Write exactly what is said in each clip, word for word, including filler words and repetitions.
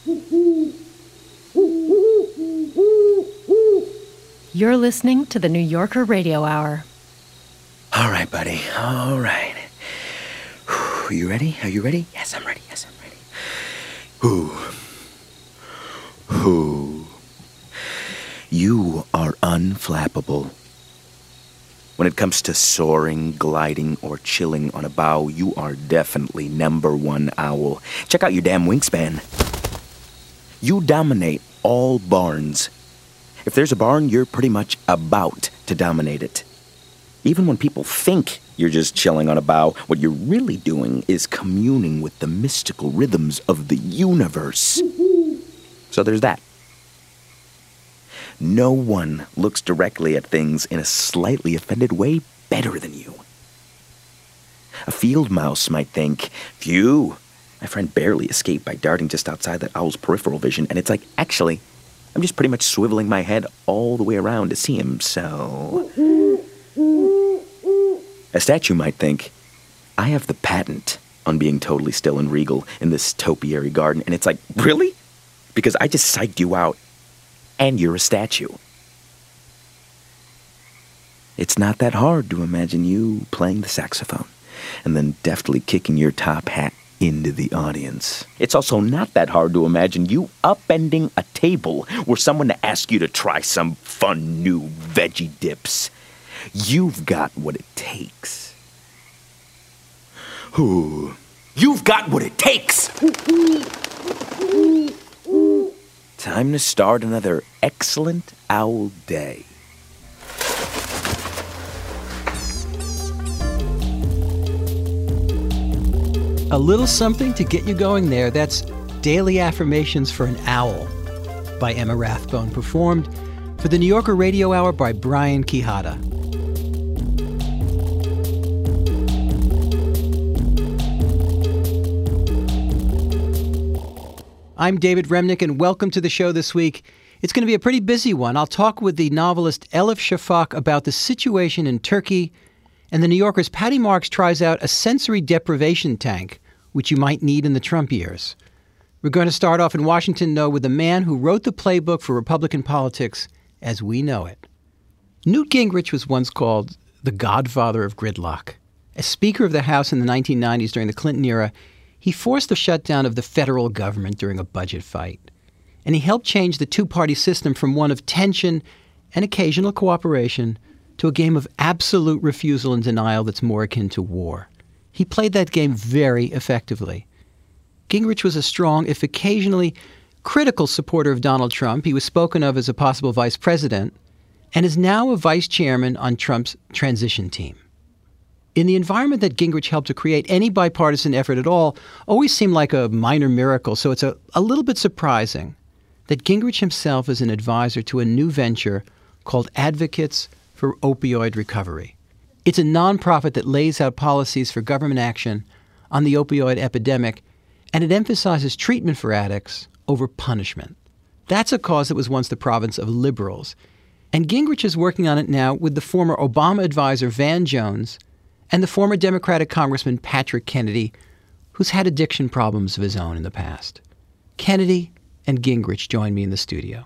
You're listening to the New Yorker Radio Hour. All right, buddy. All right. Whew, you ready? Are you ready? Yes, I'm ready. Yes, I'm ready. Whew. Whew. You are unflappable. When it comes to soaring, gliding, or chilling on a bough, you are definitely number one owl. Check out your damn wingspan. You dominate all barns. If there's a barn, you're pretty much about to dominate it. Even when people think you're just chilling on a bough, what you're really doing is communing with the mystical rhythms of the universe. So there's that. No one looks directly at things in a slightly offended way better than you. A field mouse might think, phew, my friend barely escaped by darting just outside that owl's peripheral vision, and it's like, actually, I'm just pretty much swiveling my head all the way around to see him, so... A statue might think, I have the patent on being totally still and regal in this topiary garden, and it's like, really? Because I just psyched you out, and you're a statue. It's not that hard to imagine you playing the saxophone, and then deftly kicking your top hat into the audience. It's also not that hard to imagine you upending a table where someone asks you to try some fun new veggie dips. You've got what it takes. Ooh. You've got what it takes! Time to start another excellent owl day. A little something to get you going there. That's Daily Affirmations for an Owl by Emma Rathbone, performed for the New Yorker Radio Hour by Brian Quijada. I'm David Remnick, and welcome to the show this week. It's going to be a pretty busy one. I'll talk with the novelist Elif Shafak about the situation in Turkey, and the New Yorker's Patty Marks tries out a sensory deprivation tank, which you might need in the Trump years. We're going to start off in Washington, though, with the man who wrote the playbook for Republican politics as we know it. Newt Gingrich was once called the godfather of gridlock. As Speaker of the House in the nineteen nineties during the Clinton era, he forced the shutdown of the federal government during a budget fight. And he helped change the two-party system from one of tension and occasional cooperation to a game of absolute refusal and denial that's more akin to war. He played that game very effectively. Gingrich was a strong, if occasionally critical supporter of Donald Trump. He was spoken of as a possible vice president and is now a vice chairman on Trump's transition team. In the environment that Gingrich helped to create, any bipartisan effort at all always seemed like a minor miracle, so it's a, a little bit surprising that Gingrich himself is an advisor to a new venture called Advocates for Opioid Recovery. It's a nonprofit that lays out policies for government action on the opioid epidemic, and it emphasizes treatment for addicts over punishment. That's a cause that was once the province of liberals, and Gingrich is working on it now with the former Obama advisor Van Jones and the former Democratic Congressman Patrick Kennedy, who's had addiction problems of his own in the past. Kennedy and Gingrich join me in the studio.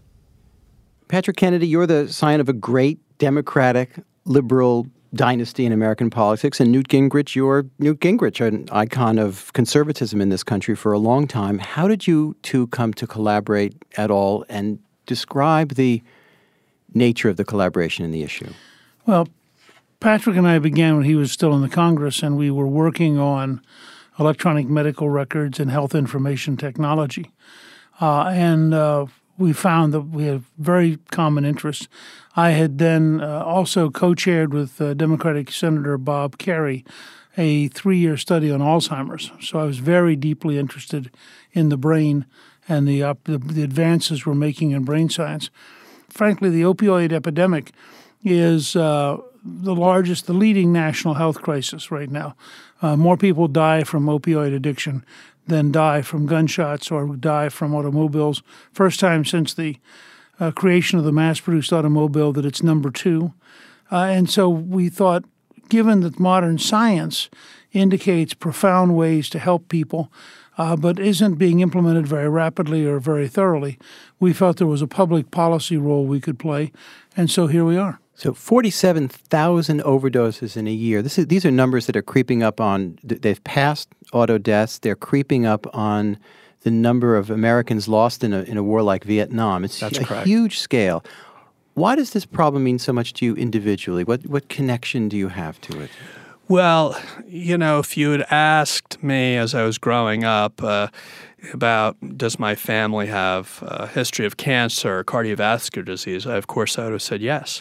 Patrick Kennedy, you're the scion of a great Democratic, liberal dynasty in American politics, and Newt Gingrich, you're Newt Gingrich, an icon of conservatism in this country for a long time. How did you two come to collaborate at all, and describe the nature of the collaboration in the issue? Well, Patrick and I began when he was still in the Congress, and we were working on electronic medical records and health information technology. Uh, and uh, we found that we had very common interests. I had then uh, also co-chaired with uh, Democratic Senator Bob Kerrey a three-year study on Alzheimer's. So I was very deeply interested in the brain and the, uh, the, the advances we're making in brain science. Frankly, the opioid epidemic is uh, the largest, the leading national health crisis right now. Uh, more people die from opioid addiction than die from gunshots or die from automobiles. First time since the uh, creation of the mass-produced automobile that it's number two. Uh, and so we thought, given that modern science indicates profound ways to help people, uh, but isn't being implemented very rapidly or very thoroughly. We felt there was a public policy role we could play, and so here we are. So forty-seven thousand overdoses in a year. This is, these are numbers that are creeping up on, they've passed auto deaths. They're creeping up on the number of Americans lost in a, in a war like Vietnam. It's That's a correct. huge scale. Why does this problem mean so much to you individually? What, what connection do you have to it? Well, you know, if you had asked me as I was growing up uh, about does my family have a history of cancer or cardiovascular disease, I, of course, I would have said yes.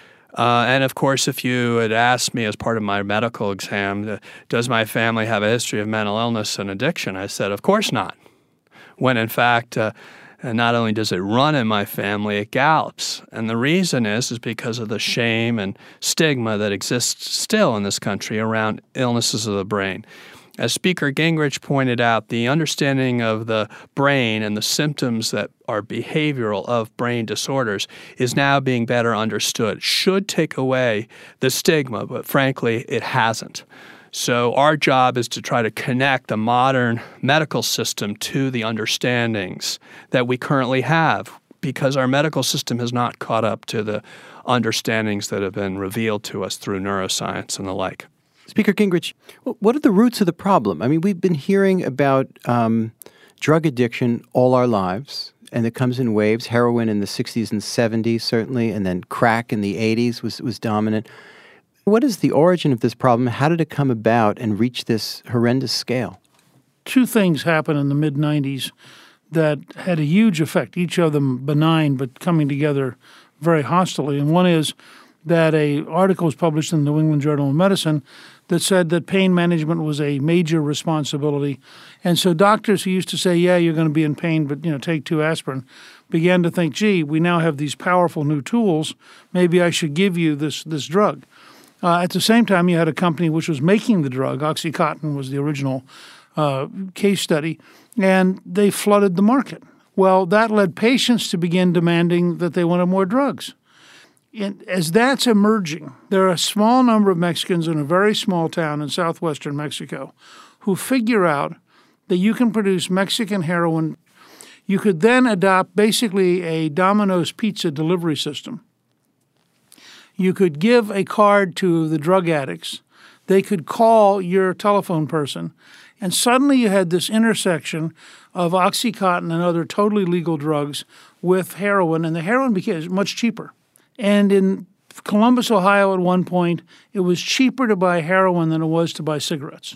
Uh, and, of course, if you had asked me as part of my medical exam, uh, does my family have a history of mental illness and addiction, I said, of course not. When, in fact, uh, not only does it run in my family, it gallops. And the reason is, is because of the shame and stigma that exists still in this country around illnesses of the brain. As Speaker Gingrich pointed out, the understanding of the brain and the symptoms that are behavioral of brain disorders is now being better understood. Should take away the stigma, but frankly, it hasn't. So our job is to try to connect the modern medical system to the understandings that we currently have, because our medical system has not caught up to the understandings that have been revealed to us through neuroscience and the like. Speaker Gingrich, what are the roots of the problem? I mean, we've been hearing about um, drug addiction all our lives, and it comes in waves. Heroin in the sixties and seventies, certainly, and then crack in the eighties was, was dominant. What is the origin of this problem? How did it come about and reach this horrendous scale? Two things happened in the mid nineties that had a huge effect, each of them benign but coming together very hostily. And one is that a article was published in the New England Journal of Medicine that said that pain management was a major responsibility. And so doctors who used to say, yeah, you're going to be in pain, but you know, take two aspirin, began to think, gee, we now have these powerful new tools. Maybe I should give you this, this drug. Uh, at the same time, you had a company which was making the drug. OxyContin was the original uh, case study, and they flooded the market. Well, that led patients to begin demanding that they wanted more drugs. And as that's emerging, there are a small number of Mexicans in a very small town in southwestern Mexico who figure out that you can produce Mexican heroin. You could then adopt basically a Domino's pizza delivery system. You could give a card to the drug addicts. They could call your telephone person. And suddenly you had this intersection of OxyContin and other totally legal drugs with heroin, and the heroin became much cheaper. And in Columbus, Ohio, at one point, it was cheaper to buy heroin than it was to buy cigarettes.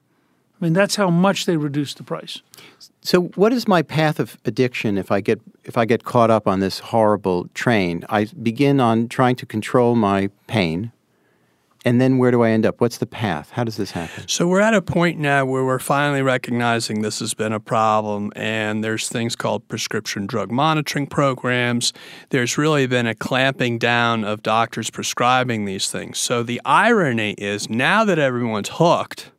I mean, that's how much they reduced the price. So what is my path of addiction if I get if I get caught up on this horrible train? I begin on trying to control my pain, and then where do I end up? What's the path? How does this happen? So we're at a point now where we're finally recognizing this has been a problem, and there's things called prescription drug monitoring programs. There's really been a clamping down of doctors prescribing these things. So the irony is now that everyone's hooked,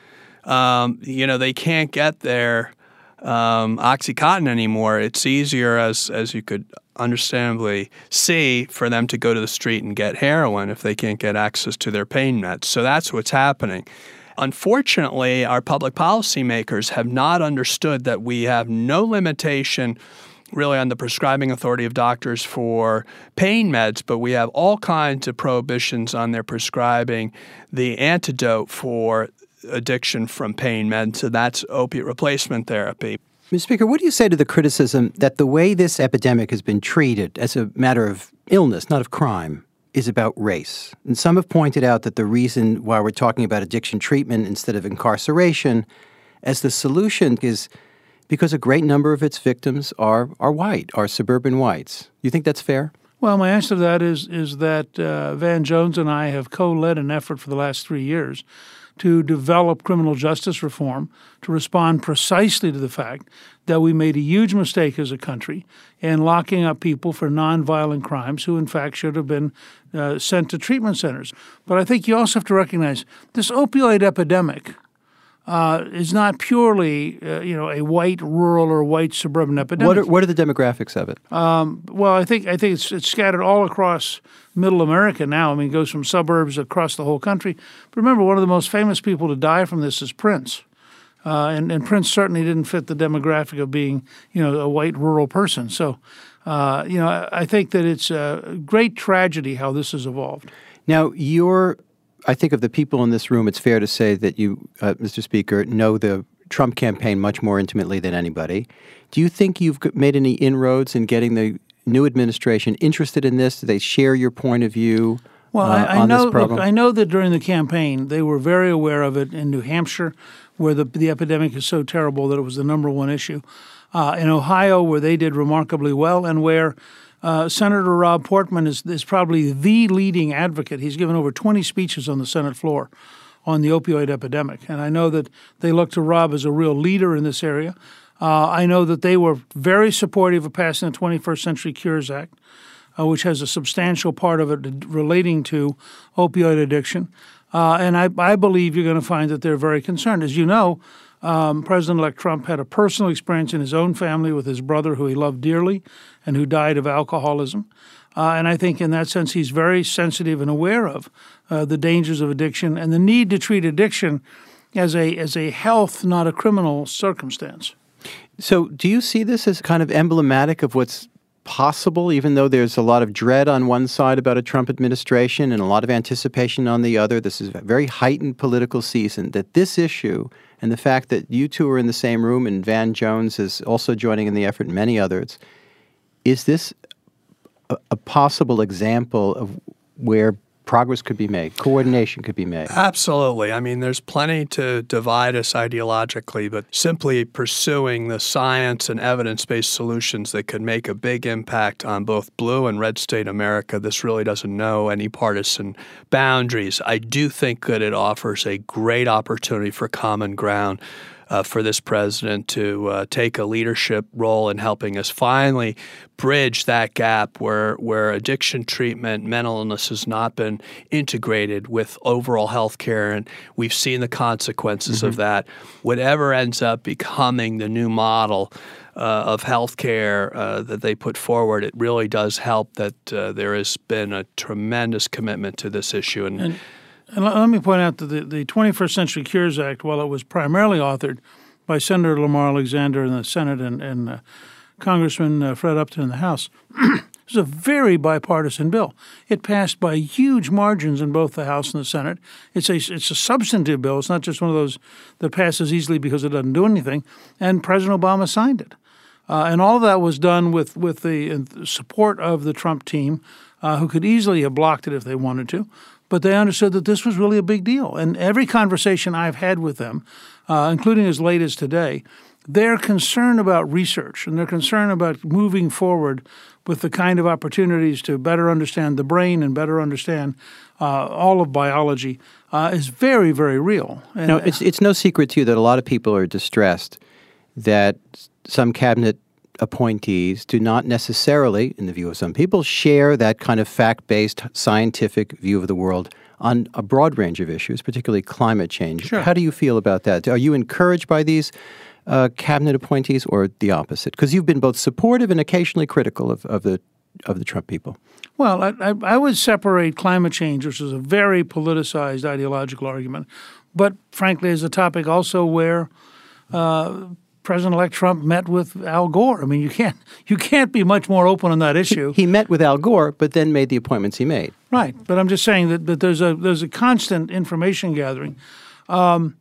um, you know, they can't get their um, OxyContin anymore. It's easier, as as you could understandably see, for them to go to the street and get heroin if they can't get access to their pain meds. So that's what's happening. Unfortunately, our public policy makers have not understood that we have no limitation really on the prescribing authority of doctors for pain meds, but we have all kinds of prohibitions on their prescribing the antidote for addiction from pain meds, so that's opiate replacement therapy. Mister Speaker, what do you say to the criticism that the way this epidemic has been treated as a matter of illness, not of crime, is about race? And some have pointed out that the reason why we're talking about addiction treatment instead of incarceration as the solution is because a great number of its victims are are white, are suburban whites. You think that's fair? Well, my answer to that is, is that uh, Van Jones and I have co-led an effort for the last three years to develop criminal justice reform to respond precisely to the fact that we made a huge mistake as a country in locking up people for nonviolent crimes who, in fact, should have been uh, sent to treatment centers. But I think you also have to recognize this opioid epidemic uh, is not purely, uh, you know, a white rural or white suburban epidemic. What are, what are the demographics of it? Um, well, I think I think it's, it's scattered all across Middle America now. I mean, it goes from suburbs across the whole country. But remember, one of the most famous people to die from this is Prince. Uh, and, and Prince certainly didn't fit the demographic of being, you know, a white rural person. So, uh, you know, I, I think that it's a great tragedy how this has evolved. Now, you're, I think of the people in this room, it's fair to say that you, uh, Mister Speaker, know the Trump campaign much more intimately than anybody. Do you think you've made any inroads in getting the new administration interested in this? Do they share your point of view? Well, uh, I, I on know. this problem? Look, I know that during the campaign they were very aware of it in New Hampshire, where the the epidemic is so terrible that it was the number one issue. Uh, in Ohio, where they did remarkably well, and where uh, Senator Rob Portman is is probably the leading advocate. He's given over twenty speeches on the Senate floor on the opioid epidemic, and I know that they look to Rob as a real leader in this area. Uh, I know that they were very supportive of passing the twenty-first Century Cures Act, Uh, which has a substantial part of it relating to opioid addiction. Uh, and I, I believe you're going to find that they're very concerned. As you know, um, President-elect Trump had a personal experience in his own family with his brother, who he loved dearly and who died of alcoholism. Uh, and I think in that sense he's very sensitive and aware of uh, the dangers of addiction and the need to treat addiction as a as a health, not a criminal circumstance. So do you see this as kind of emblematic of what's possible, even though there's a lot of dread on one side about a Trump administration and a lot of anticipation on the other? This is a very heightened political season, that this issue and the fact that you two are in the same room and Van Jones is also joining in the effort and many others, is this a, a possible example of where progress could be made, coordination could be made? Absolutely. I mean, there's plenty to divide us ideologically, but simply pursuing the science and evidence-based solutions that could make a big impact on both blue and red state America, this really doesn't know any partisan boundaries. I do think that it offers a great opportunity for common ground Uh, for this president to uh, take a leadership role in helping us finally bridge that gap where where addiction treatment, mental illness has not been integrated with overall health care, and we've seen the consequences mm-hmm. of that. Whatever ends up becoming the new model uh, of health care uh, that they put forward, it really does help that uh, there has been a tremendous commitment to this issue. And, and And let me point out that the, the twenty-first Century Cures Act, while it was primarily authored by Senator Lamar Alexander in the Senate and, and uh, Congressman uh, Fred Upton in the House, it was a very bipartisan bill. It passed by huge margins in both the House and the Senate. It's a, it's a substantive bill. It's not just one of those that passes easily because it doesn't do anything. And President Obama signed it. Uh, and all of that was done with, with the uh, support of the Trump team, uh, who could easily have blocked it if they wanted to. But they understood that this was really a big deal. And every conversation I've had with them, uh, including as late as today, they're concerned about research and they're concerned about moving forward with the kind of opportunities to better understand the brain and better understand uh, all of biology uh, is very, very real. And no, it's, it's no secret to you that a lot of people are distressed that some cabinet appointees do not necessarily, in the view of some people, share that kind of fact-based scientific view of the world on a broad range of issues, particularly climate change. Sure. How do you feel about that? Are you encouraged by these uh, cabinet appointees or the opposite? Because you've been both supportive and occasionally critical of, of the of the Trump people. Well, I, I, I would separate climate change, which is a very politicized ideological argument, but frankly is a topic also where uh, President-elect Trump met with Al Gore. I mean, you can't you can't be much more open on that issue. He, he met with Al Gore, but then made the appointments he made. Right, but I'm just saying that, that there's a there's a constant information gathering. Um,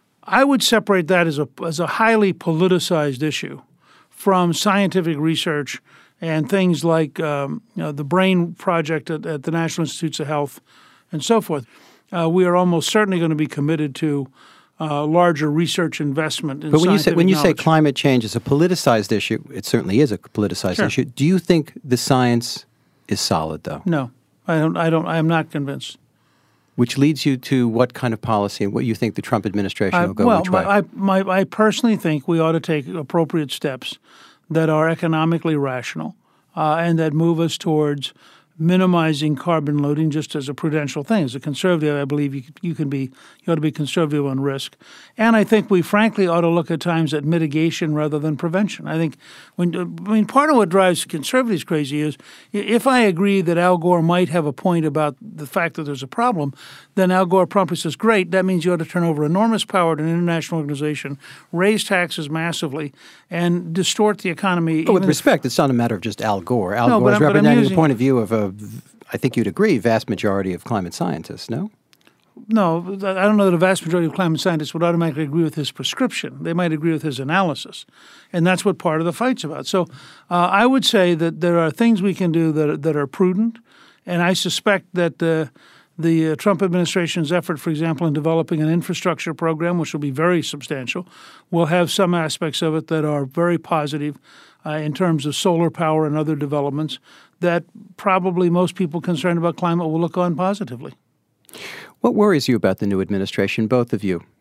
I would separate that as a as a highly politicized issue from scientific research and things like um, you know, the BRAIN project at, at the National Institutes of Health and so forth. Uh, we are almost certainly going to be committed to Uh, larger research investment in But when you say when you say knowledge. climate change is a politicized issue, it certainly is a politicized Sure. issue. Do you think the science is solid, though? No, I don't. I don't. I am not convinced. Which leads you to what kind of policy and what you think the Trump administration I, will go well, which way? I, my, I personally think we ought to take appropriate steps that are economically rational uh, and that move us towards minimizing carbon loading just as a prudential thing. As a conservative, I believe you, you can be you ought to be conservative on risk. And I think we frankly ought to look at times at mitigation rather than prevention. I think when I mean part of what drives conservatives crazy is if I agree that Al Gore might have a point about the fact that there's a problem, then Al Gore promptly says, great, that means you ought to turn over enormous power to an international organization, raise taxes massively, and distort the economy. But with respect, it's not a matter of just Al Gore. Al No, Gore but is I'm- but I'm representing using- the point of view of a, I think you'd agree, vast majority of climate scientists, no? No, I don't know that a vast majority of climate scientists would automatically agree with his prescription. They might agree with his analysis. And that's what part of the fight's about. So uh, I would say that there are things we can do that are, that are prudent. And I suspect that uh, the uh, Trump administration's effort, for example, in developing an infrastructure program, which will be very substantial, will have some aspects of it that are very positive uh, in terms of solar power and other developments that probably most people concerned about climate will look on positively. What worries you about the new administration, both of you?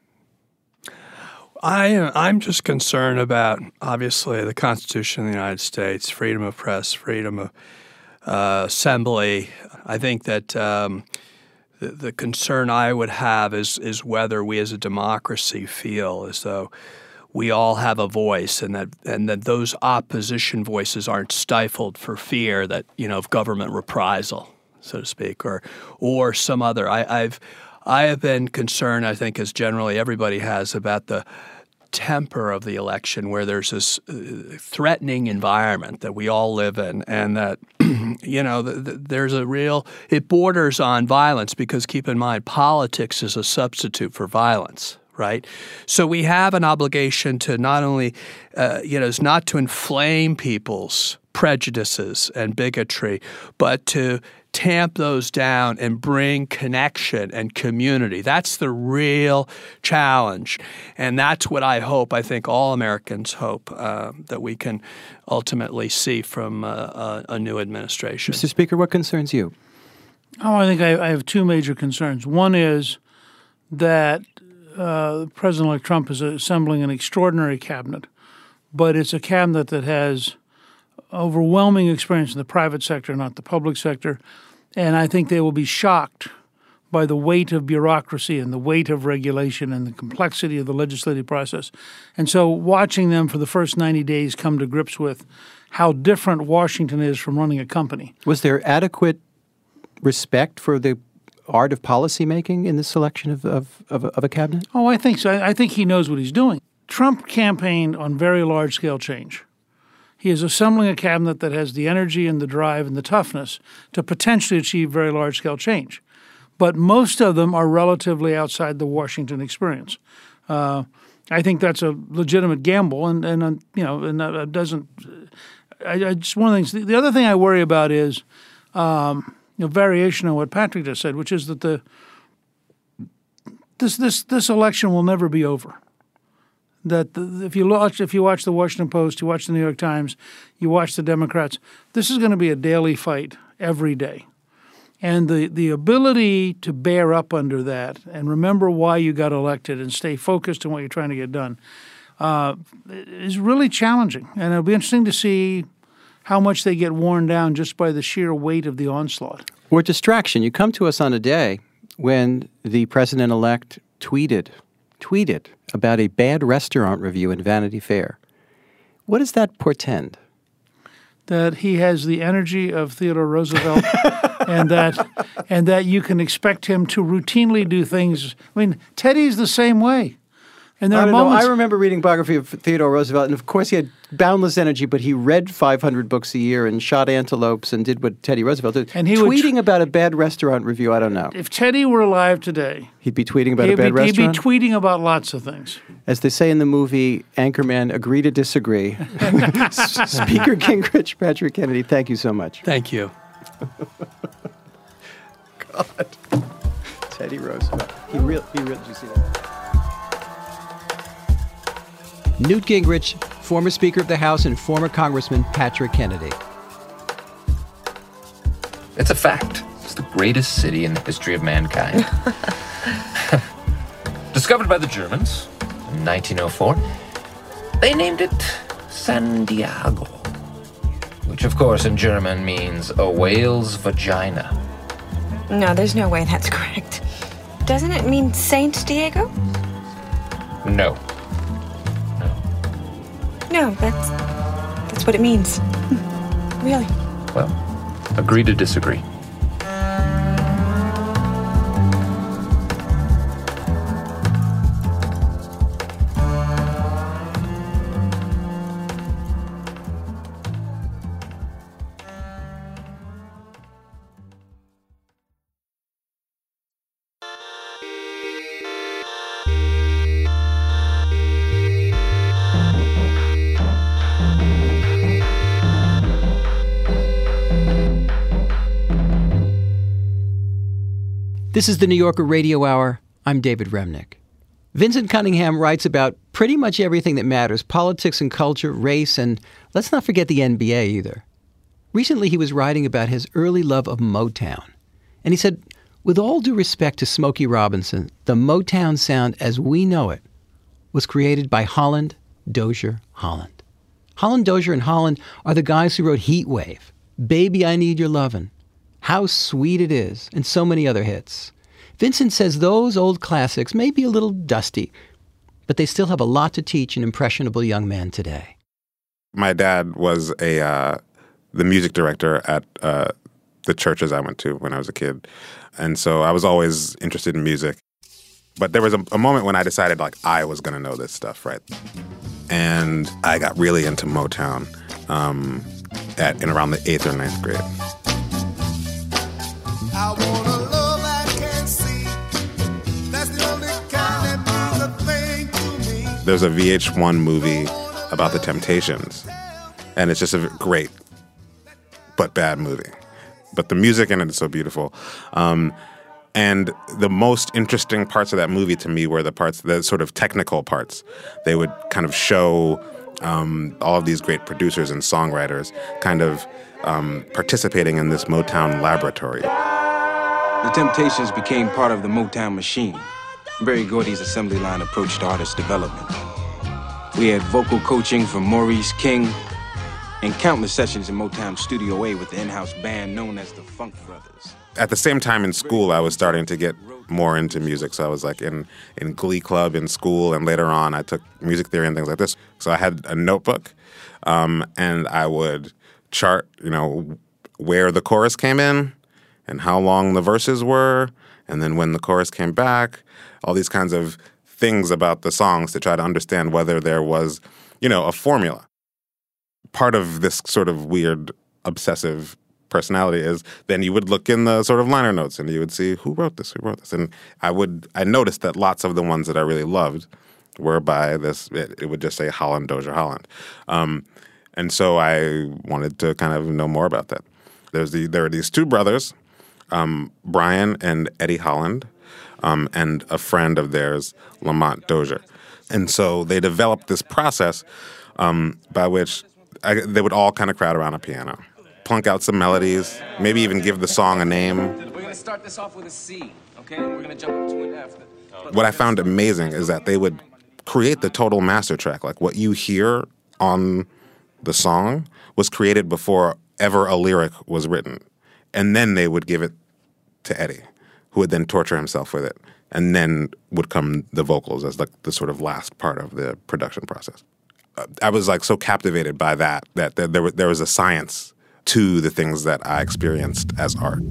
I, I'm just concerned about, obviously, the Constitution of the United States, freedom of press, freedom of uh, assembly. I think that um, the, the concern I would have is, is whether we as a democracy feel as though we all have a voice and that and that those opposition voices aren't stifled for fear that, you know, of government reprisal, so to speak, or or some other. I, I've I have been concerned, I think, as generally everybody has, about the temper of the election, where there's this uh, threatening environment that we all live in, and that you know the, the, there's a real it borders on violence because keep in mind politics is a substitute for violence. Right, so we have an obligation to not only, uh, you know, is not to inflame people's prejudices and bigotry, but to tamp those down and bring connection and community. That's the real challenge, and that's what I hope. I think all Americans hope uh, that we can ultimately see from uh, a, a new administration. Mister Speaker, what concerns you? Oh, I think I, I have two major concerns. One is that Uh, President-elect Trump is assembling an extraordinary cabinet, but it's a cabinet that has overwhelming experience in the private sector, not the public sector. And I think they will be shocked by the weight of bureaucracy and the weight of regulation and the complexity of the legislative process. And so watching them for the first ninety days come to grips with how different Washington is from running a company. Was there adequate respect for the art of policymaking in the selection of, of, of, of a cabinet? Oh, I think so. I, I think he knows what he's doing. Trump campaigned on very large-scale change. He is assembling a cabinet that has the energy and the drive and the toughness to potentially achieve very large-scale change. But most of them are relatively outside the Washington experience. Uh, I think that's a legitimate gamble, and, and uh, you know, and that doesn't. I, I just one of the things. The other thing I worry about is um, a variation on what Patrick just said, which is that the this this this election will never be over. That the, if you watch if you watch the Washington Post, you watch the New York Times, you watch the Democrats, this is going to be a daily fight every day. And the, the ability to bear up under that and remember why you got elected and stay focused on what you're trying to get done uh, is really challenging. And it'll be interesting to see how much they get worn down just by the sheer weight of the onslaught. Or distraction. You come to us on a day when the president-elect tweeted, tweeted about a bad restaurant review in Vanity Fair. What does that portend? That he has the energy of Theodore Roosevelt, and that and that you can expect him to routinely do things. I mean, Teddy's the same way. And there I are don't know. moments. I remember reading biography of Theodore Roosevelt, and of course he had boundless energy, but he read five hundred books a year and shot antelopes and did what Teddy Roosevelt did. And he would tweeting tr- about a bad restaurant review, I don't know. If Teddy were alive today, He'd be tweeting about he'd a bad be, he'd be restaurant? tweeting about lots of things. As they say in the movie, Anchorman, agree to disagree. Speaker Gingrich, Patrick Kennedy, thank you so much. Thank you. God. Teddy Roosevelt. He real, he real, did you see that? Newt Gingrich, former Speaker of the House, and former Congressman Patrick Kennedy. It's a fact. It's the greatest city in the history of mankind. Discovered by the Germans in nineteen oh four, they named it San Diego. which of course in German means a whale's vagina. No, there's no way that's correct. Doesn't it mean Saint Diego? No. No, that's that's what it means. Really. Well, agree to disagree. This is the New Yorker Radio Hour. I'm David Remnick. Vincent Cunningham writes about pretty much everything that matters, politics and culture, race, and let's not forget the N B A either. Recently, he was writing about his early love of Motown. And he said, with all due respect to Smokey Robinson, the Motown sound as we know it was created by Holland, Dozier, Holland. Holland, Dozier, and Holland are the guys who wrote Heat Wave, Baby, I Need Your Lovin', How Sweet It Is, and so many other hits. Vincent says those old classics may be a little dusty, but they still have a lot to teach an impressionable young man today. My dad was a uh, the music director at uh, the churches I went to when I was a kid, and so I was always interested in music. But there was a, a moment when I decided like I was going to know this stuff, right? And I got really into Motown um, at in around the eighth or ninth grade. I want a love I can see. That's the only kind that means a thing to me. There's a V H one movie about the Temptations, and it's just a great but bad movie. But the music in it is so beautiful. Um, and the most interesting parts of that movie to me were the parts, the sort of technical parts. They would kind of show um, all of these great producers and songwriters kind of um, participating in this Motown laboratory. The Temptations became part of the Motown machine. Berry Gordy's assembly line approach to artist development. We had vocal coaching from Maurice King and countless sessions in Motown Studio A with the in-house band known as the Funk Brothers. At the same time in school, I was starting to get more into music. So I was like in, in Glee Club in school, and later on I took music theory and things like this. So I had a notebook, um, and I would chart, you know, where the chorus came in, and how long the verses were, and then when the chorus came back, all these kinds of things about the songs to try to understand whether there was, you know, a formula. Part of this sort of weird, obsessive personality is then you would look in the sort of liner notes and you would see who wrote this, who wrote this. And I would, I noticed that lots of the ones that I really loved were by this, it, it would just say Holland, Dozier, Holland. Um, and so I wanted to kind of know more about that. There's the, there are these two brothers, Um, Brian and Eddie Holland, um, and a friend of theirs, Lamont Dozier. And so they developed this process um, by which I, they would all kind of crowd around a piano, plunk out some melodies, maybe even give the song a name. We're going to start this off with a C, okay? And we're going to jump up to an F. What I found amazing is that they would create the total master track. Like what you hear on the song was created before ever a lyric was written. And then they would give it to Eddie, who would then torture himself with it. And then would come the vocals as like the sort of last part of the production process. Uh, I was like so captivated by that, that there, there, there was a science to the things that I experienced as art.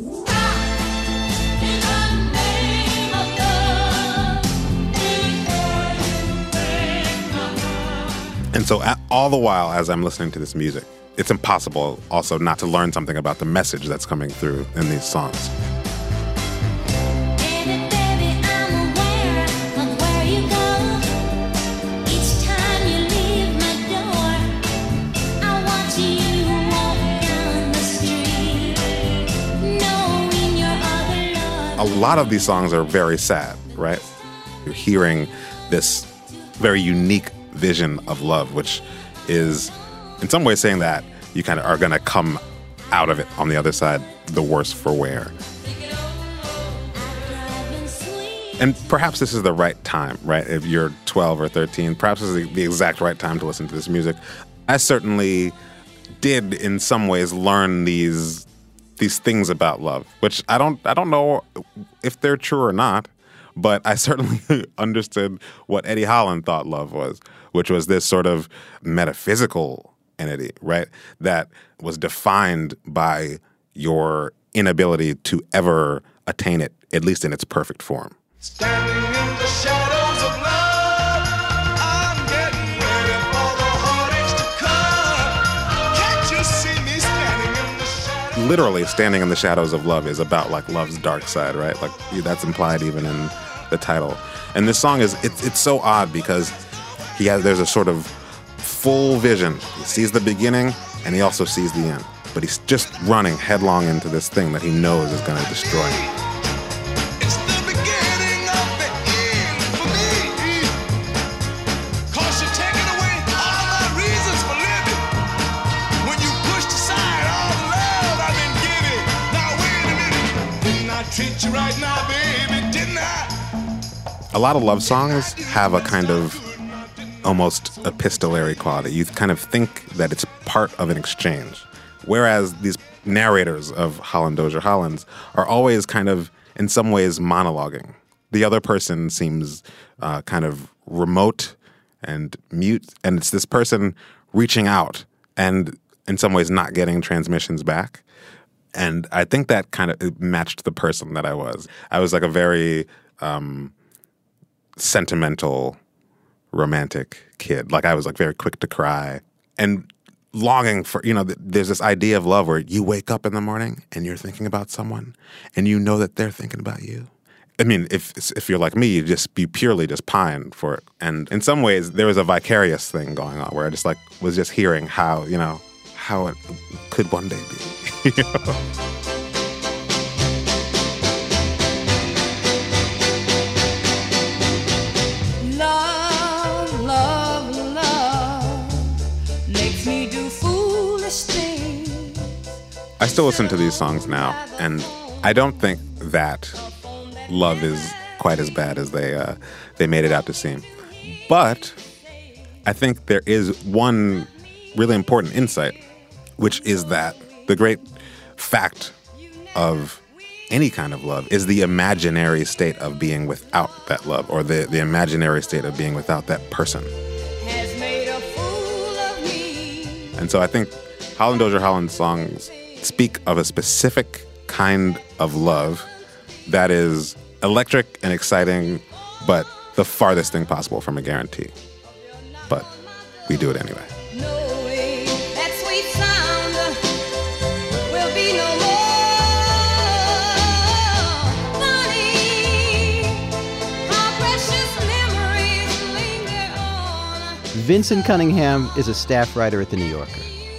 And so at, all the while as I'm listening to this music, it's impossible also not to learn something about the message that's coming through in these songs. A lot of these songs are very sad, right? You're hearing this very unique vision of love, which is in some ways saying that you kind of are going to come out of it on the other side the worse for wear. And perhaps this is the right time, right? If you're twelve or thirteen, perhaps this is the exact right time to listen to this music. I certainly did in some ways learn these these things about love, which I don't I don't know if they're true or not, but I certainly understood what Eddie Holland thought love was, which was this sort of metaphysical entity, right? That was defined by your inability to ever attain it, at least in its perfect form. Standing in the shadows of love, I'm getting ready for the heartaches to come. Can't you see me standing in the shadows? Literally, standing in the shadows of love is about like love's dark side, right? Like that's implied even in the title. And this song is it's it's so odd because he has there's a sort of full vision. He sees the beginning and he also sees the end. But he's just running headlong into this thing that he knows is going to destroy him. It's the beginning of the end for me. Cause you're taking away all my reasons for living. When you pushed aside all the love I've been giving. Now wait a minute. Didn't I treat you right now, baby? Didn't I? A lot of love songs have a kind of almost epistolary quality. You kind of think that it's part of an exchange. Whereas these narrators of Holland Dozier Holland's are always kind of, in some ways, monologuing. The other person seems uh, kind of remote and mute, and it's this person reaching out and, in some ways, not getting transmissions back. And I think that kind of matched the person that I was. I was like a very um, sentimental, romantic kid. Like I was like very quick to cry and longing for, you know, th- there's this idea of love where you wake up in the morning and you're thinking about someone and you know that they're thinking about you. I mean, if if you're like me, you just be purely just pine for it. And in some ways, there was a vicarious thing going on where I just like was just hearing how, you know, how it could one day be. You know? I still listen to these songs now, and I don't think that love is quite as bad as they uh, they made it out to seem. But I think there is one really important insight, which is that the great fact of any kind of love is the imaginary state of being without that love, or the, the imaginary state of being without that person. And so I think Holland Dozier Holland's songs speak of a specific kind of love that is electric and exciting, but the farthest thing possible from a guarantee. But we do it anyway. Vincent Cunningham is a staff writer at The New Yorker.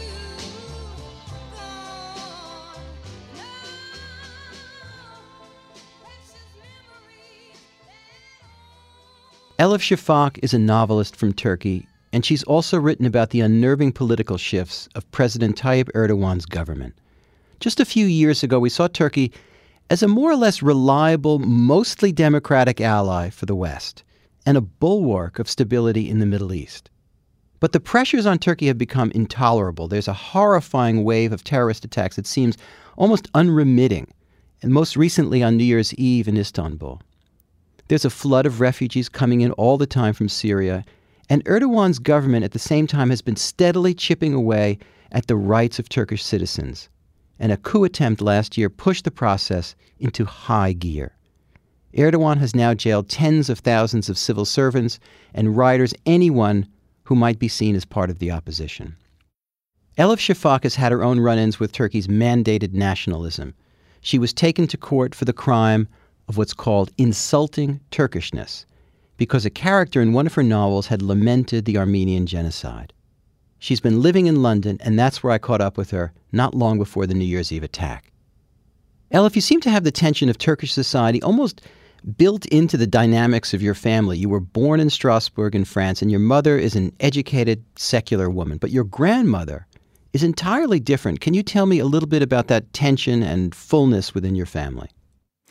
Elif Shafak is a novelist from Turkey, and she's also written about the unnerving political shifts of President Tayyip Erdogan's government. Just a few years ago, we saw Turkey as a more or less reliable, mostly democratic ally for the West, and a bulwark of stability in the Middle East. But the pressures on Turkey have become intolerable. There's a horrifying wave of terrorist attacks that seems almost unremitting, and most recently on New Year's Eve in Istanbul. There's a flood of refugees coming in all the time from Syria, and Erdogan's government at the same time has been steadily chipping away at the rights of Turkish citizens. And a coup attempt last year pushed the process into high gear. Erdogan has now jailed tens of thousands of civil servants and writers, anyone who might be seen as part of the opposition. Elif Shafak has had her own run-ins with Turkey's mandated nationalism. She was taken to court for the crime of what's called insulting Turkishness, because a character in one of her novels had lamented the Armenian genocide. She's been living in London, and that's where I caught up with her not long before the New Year's Eve attack. Elif, you seem to have the tension of Turkish society almost built into the dynamics of your family. You were born in Strasbourg in France, and your mother is an educated, secular woman, but your grandmother is entirely different. Can you tell me a little bit about that tension and fullness within your family?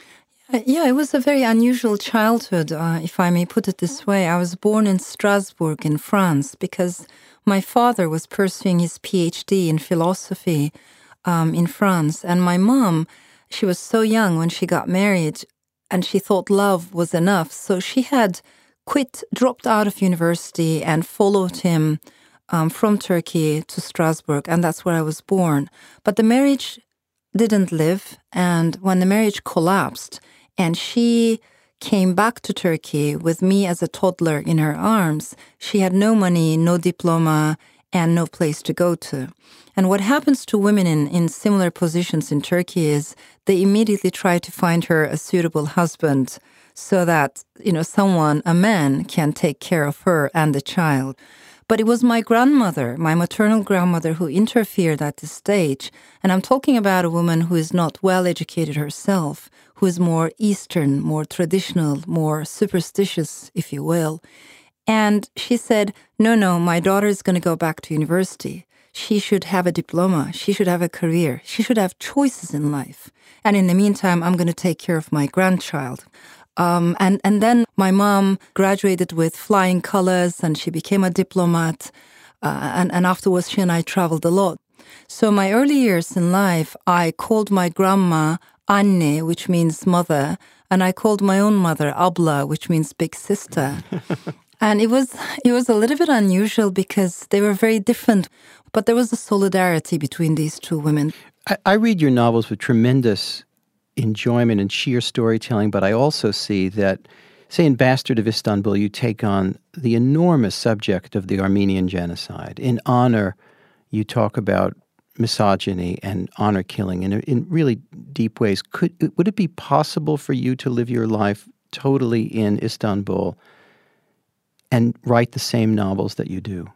Uh, yeah, it was a very unusual childhood, uh, if I may put it this way. I was born in Strasbourg in France because my father was pursuing his PhD in philosophy um, in France. And my mom, she was so young when she got married and she thought love was enough. So she had quit, dropped out of university and followed him um, from Turkey to Strasbourg. And that's where I was born. But the marriage didn't live. And when the marriage collapsed and she came back to Turkey with me as a toddler in her arms, she had no money, no diploma, and no place to go to. And what happens to women in, in similar positions in Turkey is they immediately try to find her a suitable husband so that, you know, someone, a man, can take care of her and the child. But it was my grandmother, my maternal grandmother, who interfered at this stage. And I'm talking about a woman who is not well educated herself, who is more Eastern, more traditional, more superstitious, if you will. And she said, no, no, my daughter is going to go back to university. She should have a diploma. She should have a career. She should have choices in life. And in the meantime, I'm going to take care of my grandchild. Um, and, and then my mom graduated with flying colors and she became a diplomat. Uh, and, and afterwards, she and I traveled a lot. So my early years in life, I called my grandma Anne, which means mother. And I called my own mother Abla, which means big sister. And it was it was a little bit unusual because they were very different, but there was a solidarity between these two women. I, I read your novels with tremendous enjoyment and sheer storytelling, but I also see that, say, in Bastard of Istanbul, you take on the enormous subject of the Armenian genocide. In Honor, you talk about misogyny and honor killing in, in really deep ways. Could would it be possible for you to live your life totally in Istanbul and write the same novels that you do?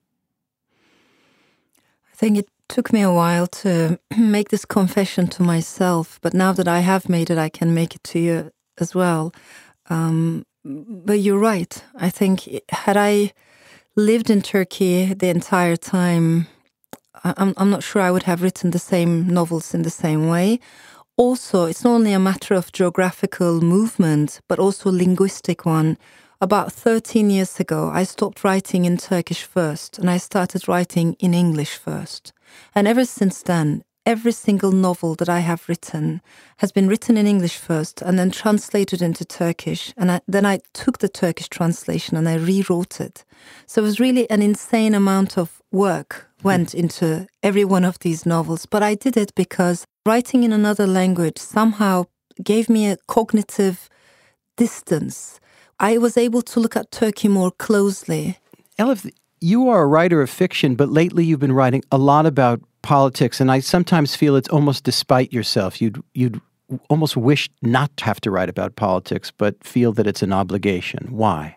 I think it took me a while to make this confession to myself, but now that I have made it, I can make it to you as well. Um, but you're right. I think had I lived in Turkey the entire time, I'm, I'm not sure I would have written the same novels in the same way. Also, it's not only a matter of geographical movement, but also linguistic one. About thirteen years ago, I stopped writing in Turkish first, and I started writing in English first. And ever since then, every single novel that I have written has been written in English first and then translated into Turkish. And I, then I took the Turkish translation and I rewrote it. So it was really an insane amount of work went into every one of these novels. But I did it because writing in another language somehow gave me a cognitive distance. I was able to look at Turkey more closely. Elif, you are a writer of fiction, but lately you've been writing a lot about politics, and I sometimes feel it's almost despite yourself. You'd you'd almost wish not to have to write about politics, but feel that it's an obligation. Why?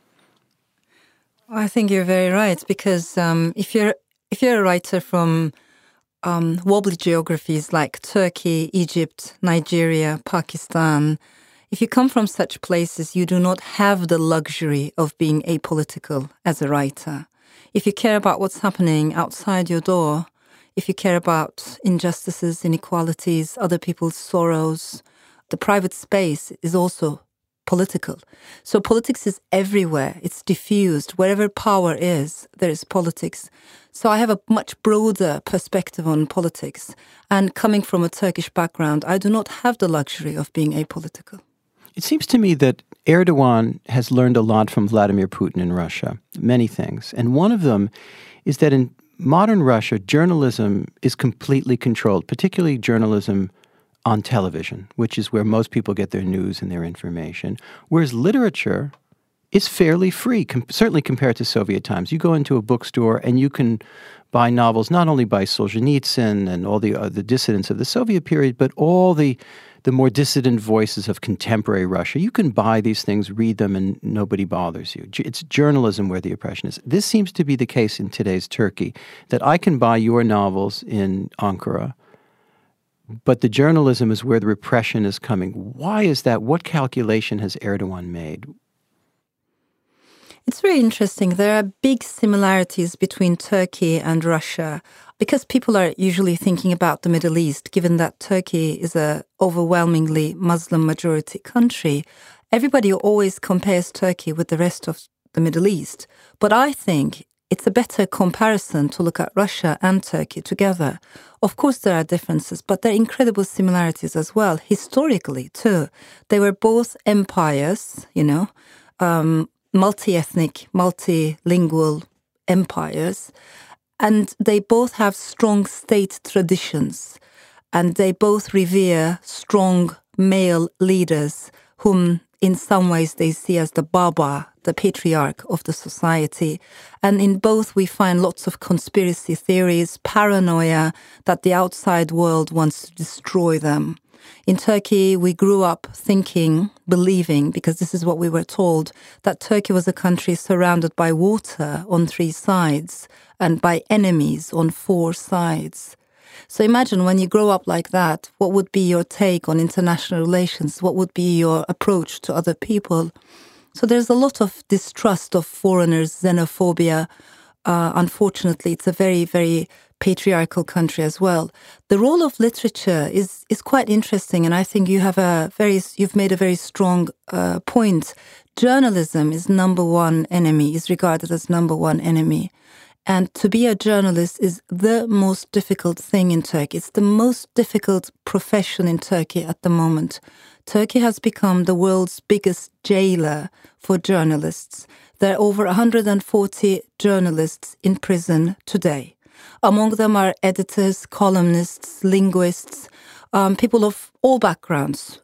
I think you're very right, because um, if you're if you're a writer from um, wobbly geographies like Turkey, Egypt, Nigeria, Pakistan, if you come from such places, you do not have the luxury of being apolitical as a writer. If you care about what's happening outside your door, if you care about injustices, inequalities, other people's sorrows, the private space is also political. So politics is everywhere. It's diffused. Wherever power is, there is politics. So I have a much broader perspective on politics. And coming from a Turkish background, I do not have the luxury of being apolitical. It seems to me that Erdogan has learned a lot from Vladimir Putin in Russia, many things. And one of them is that in modern Russia, journalism is completely controlled, particularly journalism on television, which is where most people get their news and their information, whereas literature is fairly free, com- certainly compared to Soviet times. You go into a bookstore and you can buy novels not only by Solzhenitsyn and all the uh, the dissidents of the Soviet period, but all the the more dissident voices of contemporary Russia. You can buy these things, read them, and nobody bothers you. It's journalism where the oppression is. This seems to be the case in today's Turkey, that I can buy your novels in Ankara, but the journalism is where the repression is coming. Why is that? What calculation has Erdogan made? It's very interesting. There are big similarities between Turkey and Russia because people are usually thinking about the Middle East, given that Turkey is a overwhelmingly Muslim majority country. Everybody always compares Turkey with the rest of the Middle East. But I think it's a better comparison to look at Russia and Turkey together. Of course, there are differences, but there are incredible similarities as well, historically too. They were both empires, you know, um, multi-ethnic, multilingual empires, and they both have strong state traditions, and they both revere strong male leaders whom in some ways they see as the Baba, the patriarch of the society. And in both we find lots of conspiracy theories, paranoia that the outside world wants to destroy them. In Turkey, we grew up thinking, believing, because this is what we were told, that Turkey was a country surrounded by water on three sides and by enemies on four sides. So imagine when you grow up like that, what would be your take on international relations? What would be your approach to other people? So there's a lot of distrust of foreigners, xenophobia. Uh, unfortunately, it's a very, very patriarchal country as well. The role of literature is is quite interesting, and I think you have a very you've made a very strong uh, point. Journalism is number one enemy, is regarded as number one enemy. And to be a journalist is the most difficult thing in Turkey. It's the most difficult profession in Turkey at the moment. Turkey has become the world's biggest jailer for journalists. There are over one hundred forty journalists in prison today. Among them are editors, columnists, linguists, um, people of all backgrounds.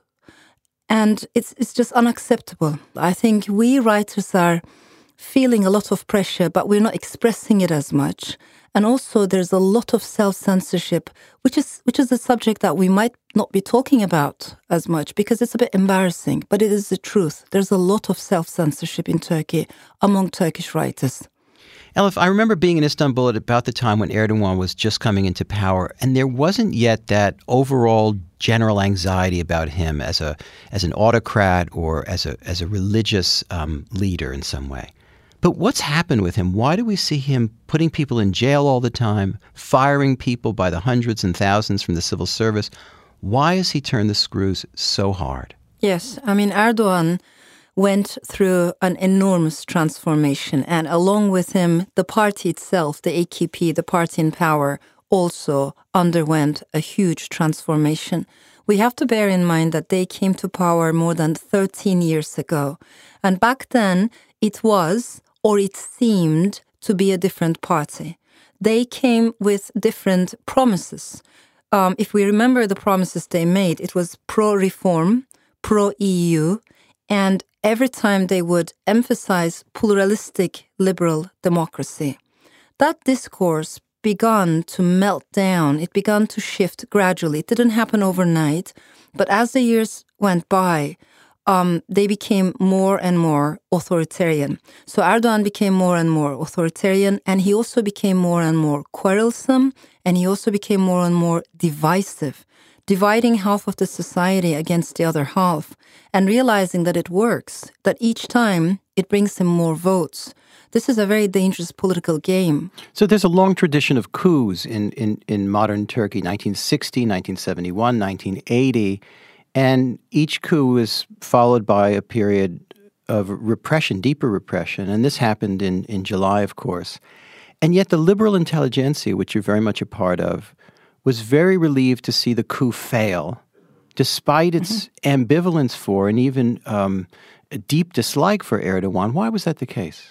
And it's it's just unacceptable. I think we writers are feeling a lot of pressure, but we're not expressing it as much. And also there's a lot of self-censorship, which is which is a subject that we might not be talking about as much because it's a bit embarrassing, but it is the truth. There's a lot of self-censorship in Turkey among Turkish writers. Elif, I remember being in Istanbul at about the time when Erdogan was just coming into power, and there wasn't yet that overall general anxiety about him as a as an autocrat or as a as a religious um, leader in some way. But what's happened with him? Why do we see him putting people in jail all the time, firing people by the hundreds and thousands from the civil service? Why has he turned the screws so hard? Yes, I mean, Erdogan went through an enormous transformation, and along with him, the party itself, the A K P, the party in power, also underwent a huge transformation. We have to bear in mind that they came to power more than thirteen years ago. And back then, it was, or it seemed, to be a different party. They came with different promises. Um, if we remember the promises they made, it was pro-reform, pro-E U, and every time they would emphasize pluralistic liberal democracy. That discourse began to melt down. It began to shift gradually. It didn't happen overnight, but as the years went by, um, they became more and more authoritarian. So Erdogan became more and more authoritarian, and he also became more and more quarrelsome, and he also became more and more divisive, dividing half of the society against the other half, and realizing that it works, that each time it brings him more votes. This is a very dangerous political game. So there's a long tradition of coups in, in, in modern Turkey, nineteen sixty, nineteen seventy-one, nineteen eighty, and each coup is followed by a period of repression, deeper repression, and this happened in, in July, of course. And yet the liberal intelligentsia, which you're very much a part of, was very relieved to see the coup fail, despite its mm-hmm. ambivalence for and even um, a deep dislike for Erdogan. Why was that the case?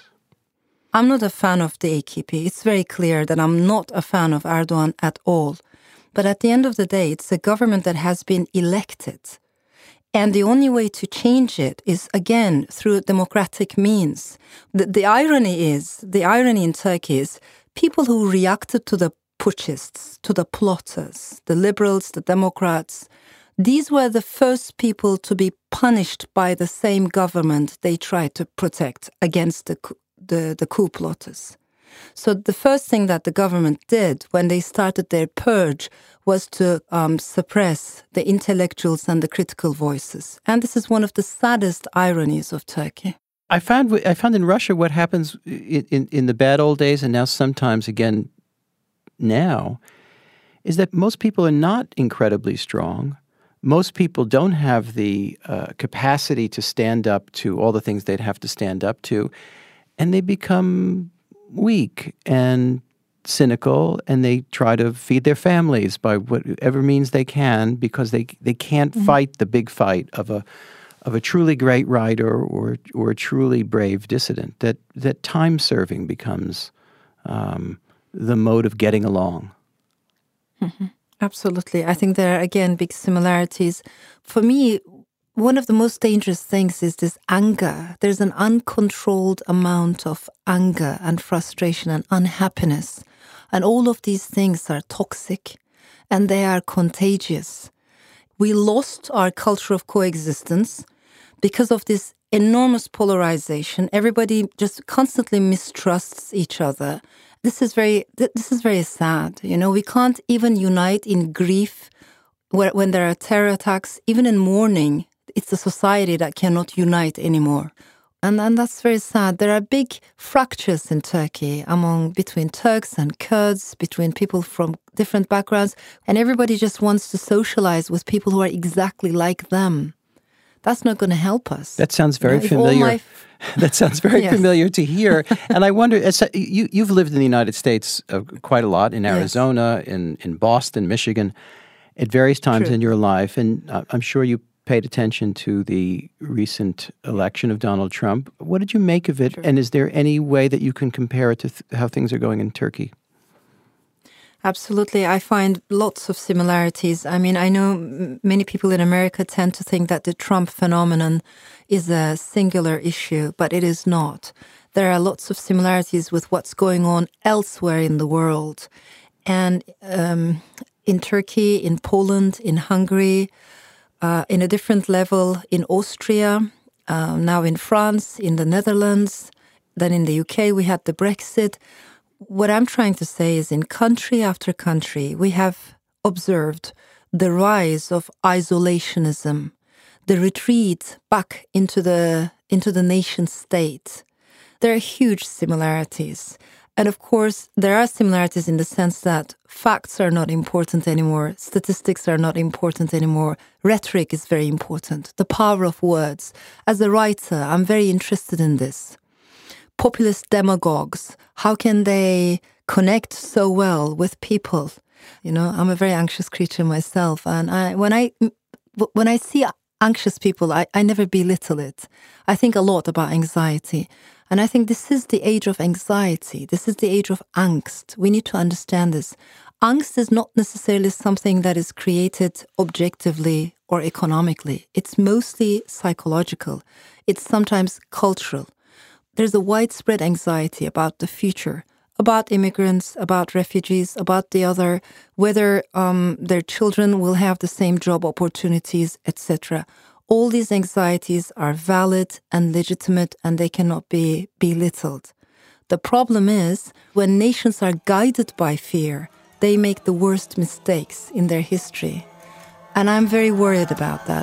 I'm not a fan of the A K P. It's very clear that I'm not a fan of Erdogan at all. But at the end of the day, it's a government that has been elected. And the only way to change it is, again, through democratic means. The, the irony is, the irony in Turkey is, people who reacted to the putschists, to the plotters, the liberals, the Democrats, these were the first people to be punished by the same government they tried to protect against the, the, the coup plotters. So the first thing that the government did when they started their purge was to um, suppress the intellectuals and the critical voices. And this is one of the saddest ironies of Turkey. I found I found in Russia what happens in, in, in the bad old days, and now sometimes again now, is that most people are not incredibly strong. Most people don't have the uh, capacity to stand up to all the things they'd have to stand up to, and they become weak and cynical, and they try to feed their families by whatever means they can because they they can't mm-hmm. fight the big fight of a of a truly great writer or or a truly brave dissident. That that time serving becomes um, the mode of getting along. Mm-hmm. Absolutely. I think there are, again, big similarities. For me, one of the most dangerous things is this anger. There's an uncontrolled amount of anger and frustration and unhappiness. And all of these things are toxic and they are contagious. We lost our culture of coexistence because of this enormous polarization. Everybody just constantly mistrusts each other. This is very this is very sad. You know, we can't even unite in grief where, when there are terror attacks. Even in mourning, it's a society that cannot unite anymore. And, and that's very sad. There are big fractures in Turkey among between Turks and Kurds, between people from different backgrounds, and everybody just wants to socialize with people who are exactly like them. That's not going to help us. That sounds very you know, familiar. My... that sounds very yes. familiar to hear. And I wonder, as, you, you've lived in the United States uh, quite a lot, in Arizona, yes. in, in Boston, Michigan, at various times True. in your life. And uh, I'm sure you paid attention to the recent election of Donald Trump. What did you make of it? True. And is there any way that you can compare it to th- how things are going in Turkey? Absolutely. I find lots of similarities. I mean, I know m- many people in America tend to think that the Trump phenomenon is a singular issue, but it is not. There are lots of similarities with what's going on elsewhere in the world. And um, in Turkey, in Poland, in Hungary, uh, in a different level in Austria, uh, now in France, in the Netherlands, then in the U K we had the Brexit. What I'm trying to say is in country after country, we have observed the rise of isolationism, the retreat back into the into the nation state. There are huge similarities. And of course, there are similarities in the sense that facts are not important anymore, statistics are not important anymore, rhetoric is very important, the power of words. As a writer, I'm very interested in this. Populist demagogues, how can they connect so well with people? You know, I'm a very anxious creature myself, and I, when I when I see anxious people, I, I never belittle it. I think a lot about anxiety, and I think this is the age of anxiety. This is the age of angst. We need to understand this. Angst is not necessarily something that is created objectively or economically. It's mostly psychological. It's sometimes cultural. There's a widespread anxiety about the future, about immigrants, about refugees, about the other, whether um, their children will have the same job opportunities, et cetera. All these anxieties are valid and legitimate, and they cannot be belittled. The problem is, when nations are guided by fear, they make the worst mistakes in their history. And I'm very worried about that.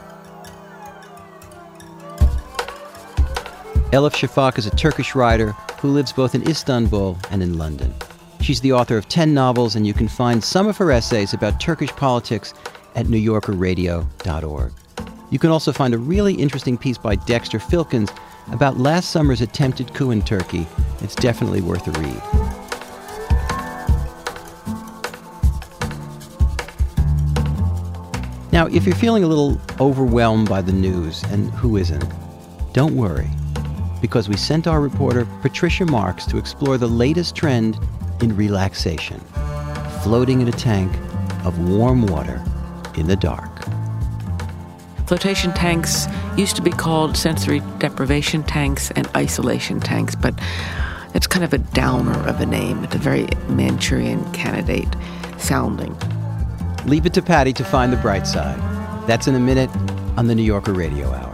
Elif Shafak is a Turkish writer who lives both in Istanbul and in London. She's the author of ten novels, and you can find some of her essays about Turkish politics at new yorker radio dot org. You can also find a really interesting piece by Dexter Filkins about last summer's attempted coup in Turkey. It's definitely worth a read. Now, if you're feeling a little overwhelmed by the news, and who isn't, don't worry, because we sent our reporter Patricia Marks to explore the latest trend in relaxation, floating in a tank of warm water in the dark. Flotation tanks used to be called sensory deprivation tanks and isolation tanks, but it's kind of a downer of a name. It's a very Manchurian Candidate sounding. Leave it to Patty to find the bright side. That's in a minute on the New Yorker Radio Hour.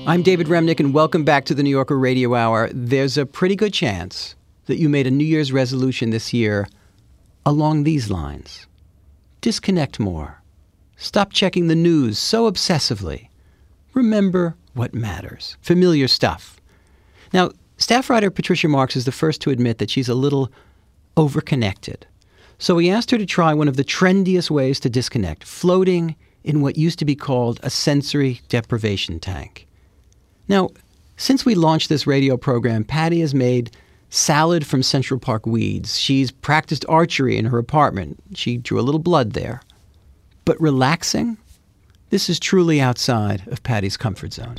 I'm David Remnick, and welcome back to the New Yorker Radio Hour. There's a pretty good chance that you made a New Year's resolution this year along these lines. Disconnect more. Stop checking the news so obsessively. Remember what matters. Familiar stuff. Now, staff writer Patricia Marks is the first to admit that she's a little overconnected. So we asked her to try one of the trendiest ways to disconnect, floating in what used to be called a sensory deprivation tank. Now, since we launched this radio program, Patty has made salad from Central Park weeds. She's practiced archery in her apartment. She drew a little blood there. But relaxing? This is truly outside of Patty's comfort zone.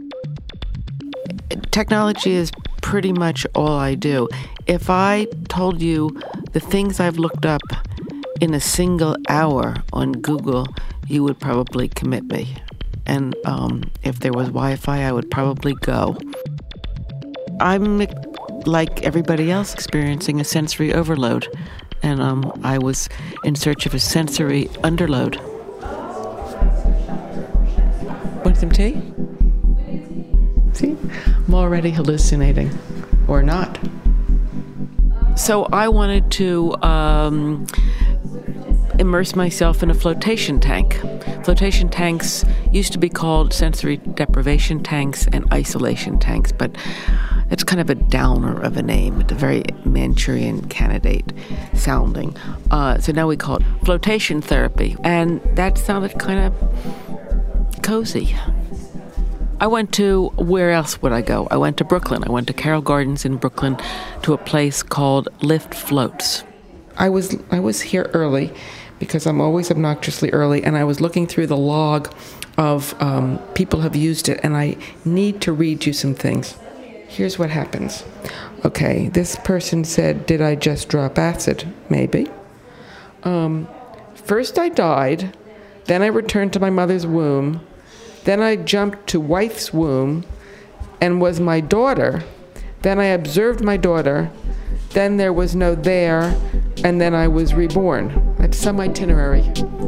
Technology is pretty much all I do. If I told you the things I've looked up in a single hour on Google, you would probably commit me. And um, if there was Wi-Fi, I would probably go. I'm like everybody else experiencing a sensory overload, and um, I was in search of a sensory underload. Want some tea? See? I'm already hallucinating. Or not. So I wanted to um, immerse myself in a flotation tank. Flotation tanks used to be called sensory deprivation tanks and isolation tanks, but it's kind of a downer of a name. It's a very Manchurian candidate sounding. Uh, so now we call it flotation therapy, and that sounded kind of cozy. I went to, where else would I go? I went to Brooklyn. I went to Carroll Gardens in Brooklyn to a place called Lift Floats. I was I was here early because I'm always obnoxiously early, and I was looking through the log of um, people have used it, and I need to read you some things. Here's what happens. Okay, this person said, did I just drop acid? Maybe. Um, first I died, then I returned to my mother's womb, then I jumped to wife's womb and was my daughter, then I observed my daughter, then there was no there, and then I was reborn. That's some itinerary.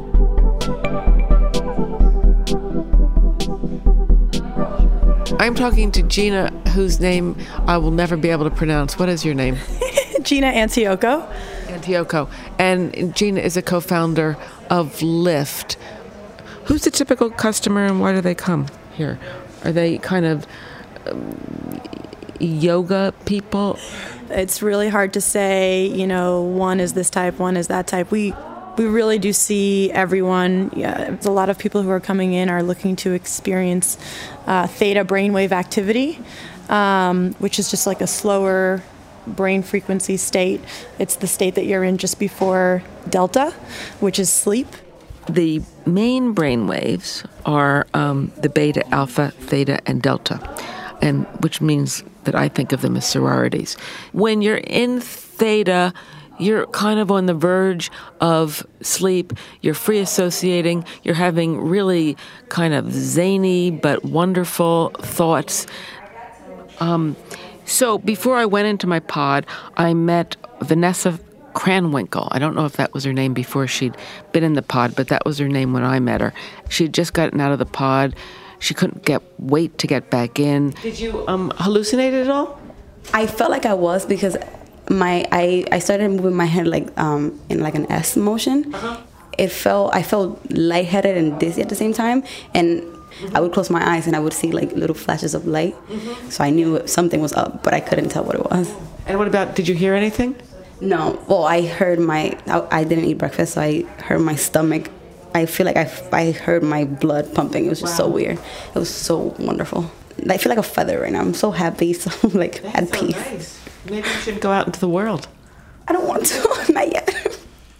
I'm talking to Gina, whose name I will never be able to pronounce. What is your name? Gina Antioco. Antioco. And Gina is a co-founder of Lyft. Who's the typical customer and why do they come here? Are they kind of um, yoga people? It's really hard to say, you know, one is this type, one is that type. We we really do see everyone. Yeah, a lot of people who are coming in are looking to experience uh, theta brainwave activity, um, which is just like a slower brain frequency state. It's the state that you're in just before delta, which is sleep. The main brain waves are um, the beta, alpha, theta, and delta, and which means that I think of them as sororities. When you're in theta, you're kind of on the verge of sleep. You're free associating. You're having really kind of zany but wonderful thoughts. Um, so before I went into my pod, I met Vanessa Kranwinkle. I don't know if that was her name before she'd been in the pod, but that was her name when I met her. She'd just gotten out of the pod. She couldn't get wait to get back in. Did you um, hallucinate at all? I felt like I was because my I, I started moving my head like um, in like an S motion. Uh-huh. It felt I felt lightheaded and dizzy at the same time, and mm-hmm. I would close my eyes and I would see like little flashes of light. Mm-hmm. So I knew something was up, but I couldn't tell what it was. And what about? Did you hear anything? No. Well, I heard my, I, I didn't eat breakfast, so I heard my stomach. I feel like I, I heard my blood pumping. It was just wow. so weird. It was so wonderful. I feel like a feather right now. I'm so happy, so like That's at so peace. Nice. Maybe you should go out into the world. I don't want to, not yet.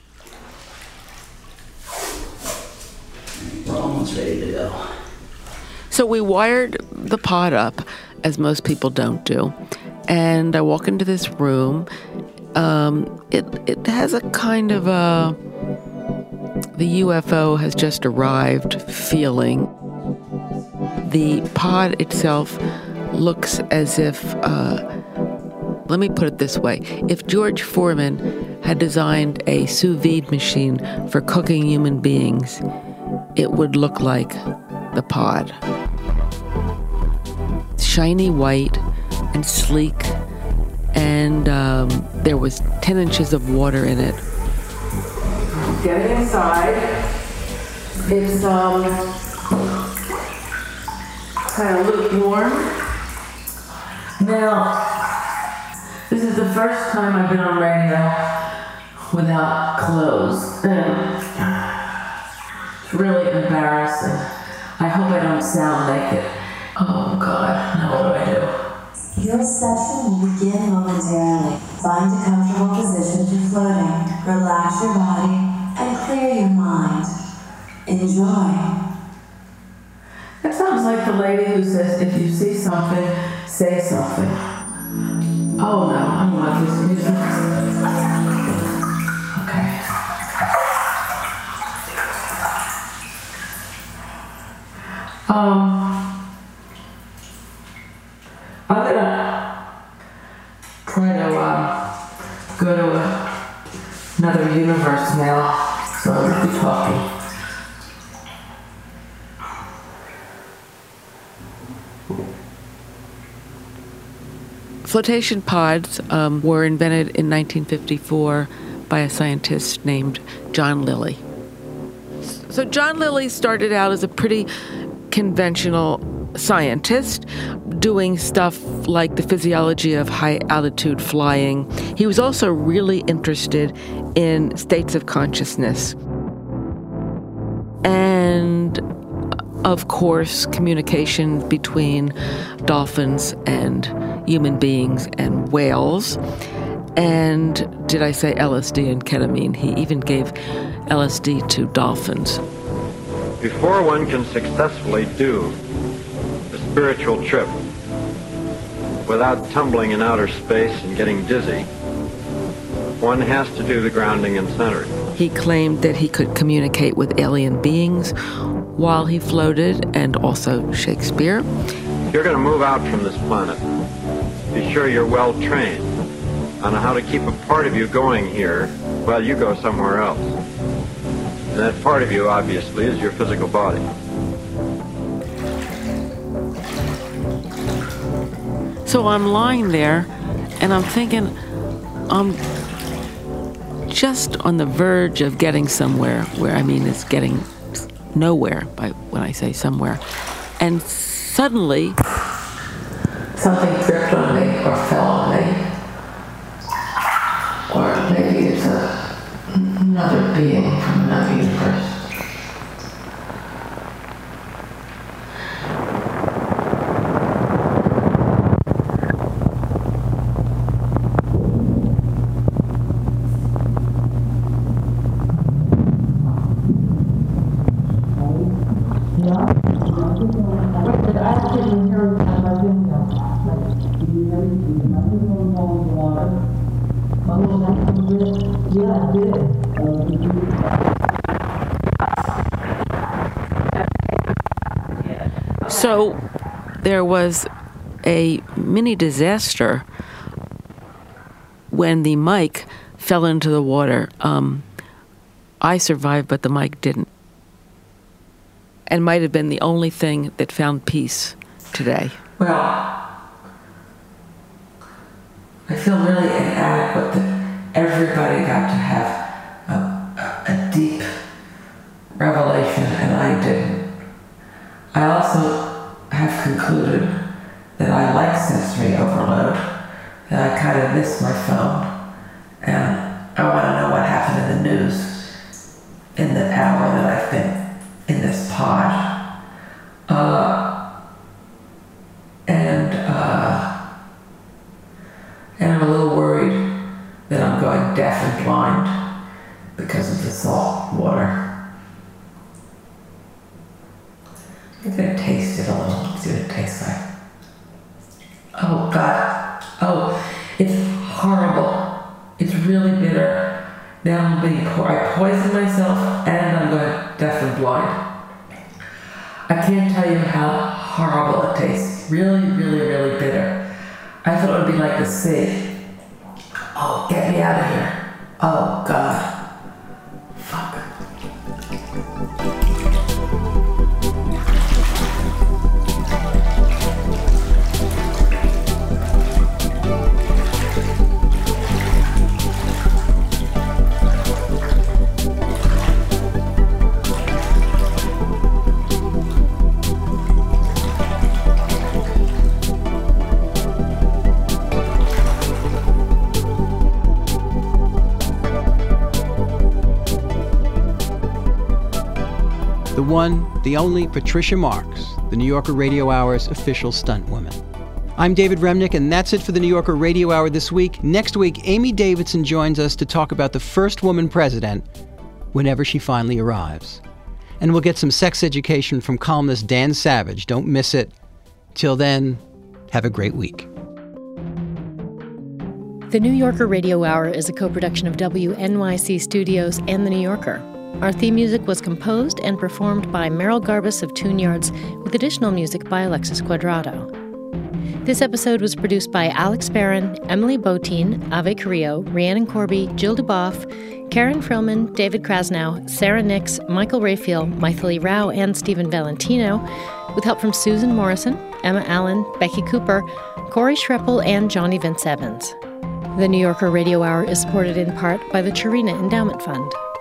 We're almost ready to go. So we wired the pod up, as most people don't do, and I walk into this room. Um, it it has a kind of a the U F O has just arrived feeling. The pod itself looks as if, uh, let me put it this way, if George Foreman had designed a sous vide machine for cooking human beings, it would look like the pod. shiny white and sleek, and um, there was ten inches of water in it. Getting inside, it's um, kind of lukewarm. Now, this is the first time I've been on radio without clothes, and it's really embarrassing. I hope I don't sound naked. Oh God, now what do I do? Your session will begin momentarily. Find a comfortable position for floating. Relax your body and clear your mind. Enjoy. That sounds like the lady who says, if you see something, say something. Oh no, I don't like this music. Okay. Um, I'm gonna try to uh, go to a, another universe now, so I'll be talking. Flotation pods um, were invented in nineteen fifty-four by a scientist named John Lilly. So John Lilly started out as a pretty conventional scientist, doing stuff like the physiology of high-altitude flying. He was also really interested in states of consciousness. And, of course, communication between dolphins and human beings and whales. And did I say L S D and ketamine? He even gave L S D to dolphins. Before one can successfully do a spiritual trip without tumbling in outer space and getting dizzy, one has to do the grounding and centering. He claimed that he could communicate with alien beings while he floated, and also Shakespeare. If you're going to move out from this planet, be sure you're well trained on how to keep a part of you going here while you go somewhere else. And that part of you, obviously, is your physical body. So I'm lying there, and I'm thinking, I'm just on the verge of getting somewhere, where I mean it's getting nowhere by when I say somewhere. And suddenly, something tripped on me or fell on me. Or maybe it's a, another being from another universe. So there was a mini disaster when the mic fell into the water. Um, I survived, but the mic didn't. And might have been the only thing that found peace today. Well, I feel really inadequate that everybody got to have a, a, a deep revelation and I didn't. I also have concluded that I like sensory overload, that I kind of miss my phone, and I want to know what happened in the news in the hour that I've been in this pod. Uh, and, uh, and I'm a little worried that I'm going deaf and blind because of the salt water. I'm going to taste it a little, see what it tastes like. Oh, God. Oh, it's horrible. It's really bitter. Now I'm being po- I poisoned myself and I'm going deaf and blind. I can't tell you how horrible it tastes. Really, really, really bitter. I thought it would be like the sea. Oh, get me out of here. Oh, God. Fuck. the one, the only Patricia Marks, the New Yorker Radio Hour's official stunt woman. I'm David Remnick, and that's it for the New Yorker Radio Hour this week. Next week, Amy Davidson joins us to talk about the first woman president whenever she finally arrives. And we'll get some sex education from columnist Dan Savage. Don't miss it. Till then, have a great week. The New Yorker Radio Hour is a co-production of W N Y C Studios and The New Yorker. Our theme music was composed and performed by Merrill Garbus of Tune Yards, with additional music by Alexis Cuadrado. This episode was produced by Alex Barron, Emily Botine, Ave Carrillo, Rhiannon Corby, Jill Duboff, Karen Frillman, David Krasnow, Sarah Nix, Michael Raphael, Maithili Rao, and Stephen Valentino, with help from Susan Morrison, Emma Allen, Becky Cooper, Corey Schreppel, and Johnny Vince Evans. The New Yorker Radio Hour is supported in part by the Chirina Endowment Fund.